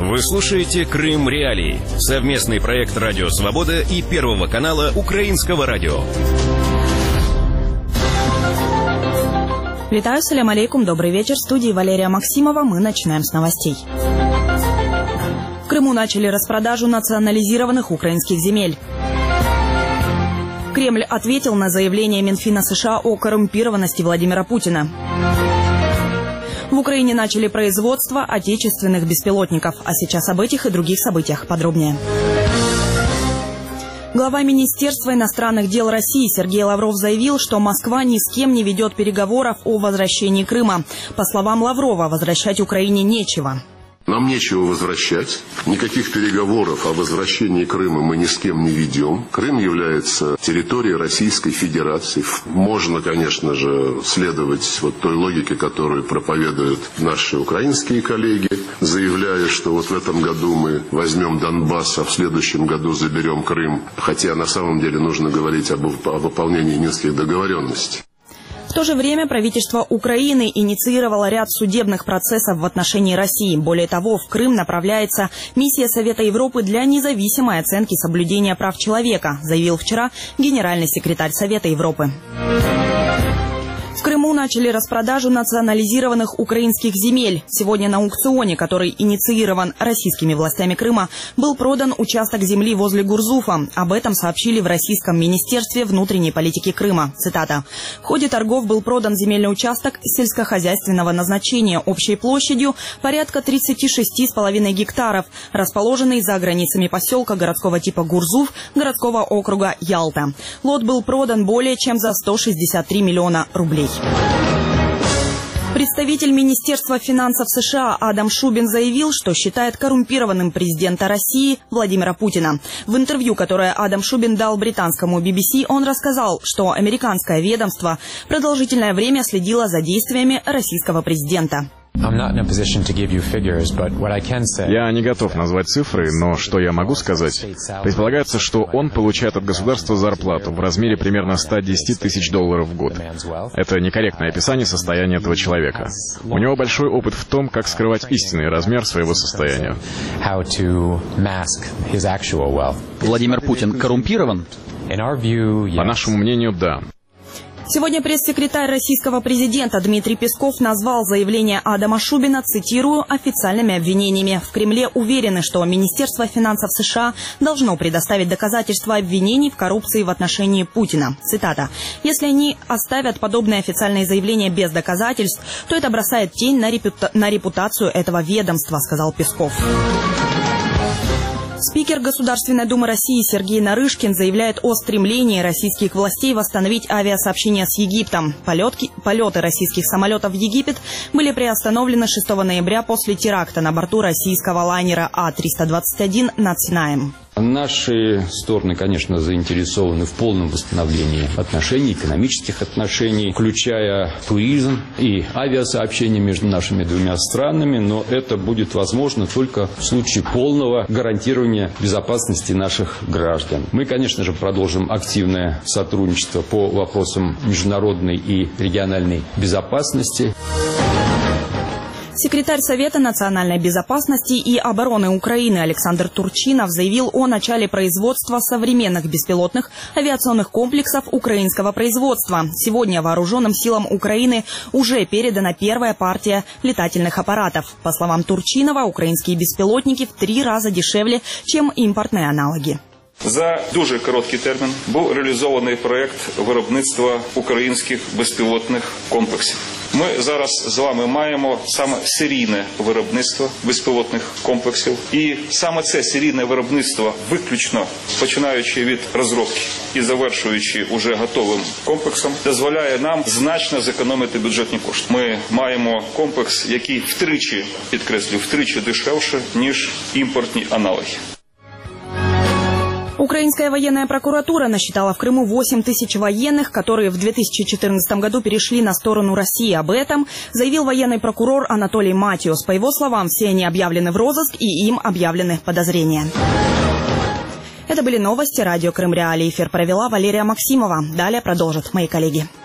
Вы слушаете «Крым Реалии» — совместный проект «Радио Свобода» и Первого канала Украинского радио. Витаю, салям алейкум, добрый вечер. В студии Валерия Максимова. Мы начинаем с новостей. В Крыму начали распродажу национализированных украинских земель. Кремль ответил на заявление Минфина США о коррумпированности Владимира Путина. В Украине начали производство отечественных беспилотников. А сейчас об этих и других событиях подробнее. Глава Министерства иностранных дел России Сергей Лавров заявил, что Москва ни с кем не ведет переговоров о возвращении Крыма. По словам Лаврова, возвращать Украине нечего. Нам нечего возвращать. Никаких переговоров о возвращении Крыма мы ни с кем не ведем. Крым является территорией Российской Федерации. Можно, конечно же, следовать вот той логике, которую проповедуют наши украинские коллеги, заявляя, что вот в этом году мы возьмем Донбасс, а в следующем году заберем Крым. Хотя на самом деле нужно говорить о выполнении Минских договоренностей. В то же время правительство Украины инициировало ряд судебных процессов в отношении России. Более того, в Крым направляется миссия Совета Европы для независимой оценки соблюдения прав человека, заявил вчера генеральный секретарь Совета Европы. В Крыму начали распродажу национализированных украинских земель. Сегодня на аукционе, который инициирован российскими властями Крыма, был продан участок земли возле Гурзуфа. Об этом сообщили в Российском министерстве внутренней политики Крыма. Цитата. В ходе торгов был продан земельный участок сельскохозяйственного назначения общей площадью порядка 36,5 гектаров, расположенный за границами поселка городского типа Гурзуф городского округа Ялта. Лот был продан более чем за 163 миллиона рублей. Представитель Министерства финансов США Адам Шубин заявил, что считает коррумпированным президента России Владимира Путина. В интервью, которое Адам Шубин дал британскому BBC, он рассказал, что американское ведомство продолжительное время следило за действиями российского президента. Я не готов назвать цифры, но что я могу сказать? Предполагается, что он получает от государства зарплату в размере примерно $110 тысяч в год. Это некорректное описание состояния этого человека. У него большой опыт в том, как скрывать истинный размер своего состояния. Владимир Путин коррумпирован? По нашему мнению, да. Сегодня пресс-секретарь российского президента Дмитрий Песков назвал заявление Адама Шубина, цитирую, официальными обвинениями. В Кремле уверены, что Министерство финансов США должно предоставить доказательства обвинений в коррупции в отношении Путина. Цитата. «Если они оставят подобные официальные заявления без доказательств, то это бросает тень на репутацию этого ведомства», сказал Песков. Спикер Государственной Думы России Сергей Нарышкин заявляет о стремлении российских властей восстановить авиасообщение с Египтом. Полеты российских самолетов в Египет были приостановлены 6 ноября после теракта на борту российского лайнера А-321 над Синаем. Наши стороны, конечно, заинтересованы в полном восстановлении отношений, экономических отношений, включая туризм и авиасообщение между нашими двумя странами, но это будет возможно только в случае полного гарантирования безопасности наших граждан. Мы, конечно же, продолжим активное сотрудничество по вопросам международной и региональной безопасности. Секретарь Совета национальной безопасности и обороны Украины Александр Турчинов заявил о начале производства современных беспилотных авиационных комплексов украинского производства. Сегодня вооруженным силам Украины уже передана первая партия летательных аппаратов. По словам Турчинова, украинские беспілотники в 3 раза дешевле, чем імпортні аналоги. За дуже короткий термін був реалізований проєкт виробництва українських безпілотних комплексів. Ми зараз з вами маємо саме серійне виробництво безпілотних комплексів. І саме це серійне виробництво, виключно починаючи від розробки і завершуючи уже готовим комплексом, дозволяє нам значно зекономити бюджетні кошти. Ми маємо комплекс, який втричі, підкреслюю, втричі дешевше, ніж імпортні аналоги. Украинская военная прокуратура насчитала в Крыму 8 тысяч военных, которые в 2014 году перешли на сторону России. Об этом заявил военный прокурор Анатолий Матиос. По его словам, все они объявлены в розыск и им объявлены подозрения. Это были новости радио Крым Реалии. Эфир провела Валерия Максимова. Далее продолжат мои коллеги.